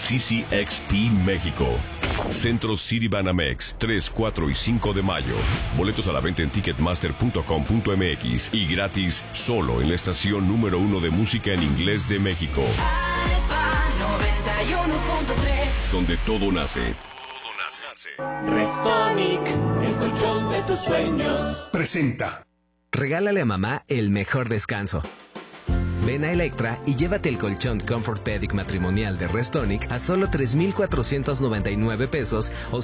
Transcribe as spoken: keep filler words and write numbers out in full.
C C X P México. Centro Citibanamex, tres, cuatro y cinco de mayo. Boletos a la venta en ticketmaster punto com punto m x y gratis solo en la estación número uno de música en inglés de México. noventa y uno punto tres. Donde todo nace. Restonic, el colchón de tus sueños. Presenta. Regálale a mamá el mejor descanso. Ven a Electra y llévate el colchón Comfort Pedic matrimonial de Restonic a solo tres mil cuatrocientos noventa y nueve pesos o